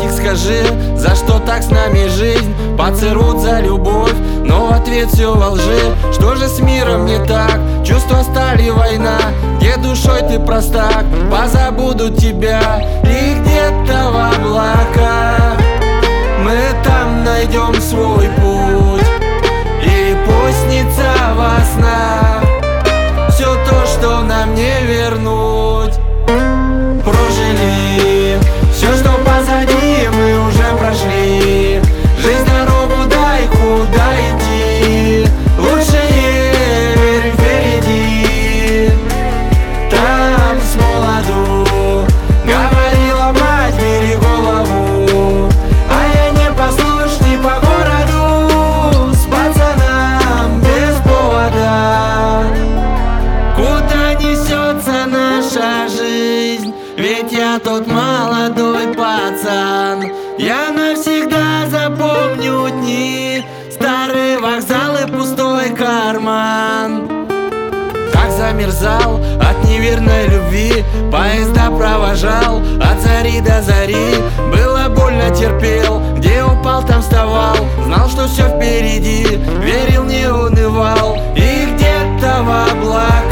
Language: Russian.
братик, скажи, за что так с нами жизнь? Поцелуют за любовь, но в ответ все во лжи. Что же с миром не так? Чувства стали война, где душой ты простак. Позабудут тебя и где-то в облаках мы там найдем свой путь. И пусть снится во снах все то, что нам не вернуть. Прожили все, что позади, мы уже прошли. Жизнь дорогу дай, куда идти. Лучше не верь впереди. Там с молоду говорила мать, бери голову. А я непослушный по городу, с пацаном без повода. Куда несется наша жизнь? Ведь я тот молодой пацан. Я навсегда запомню дни, старый вокзал и пустой карман. Как замерзал от неверной любви, поезда провожал от зари до зари. Было больно, терпел, где упал, там вставал. Знал, что все впереди, верил, не унывал. И где-то в облаках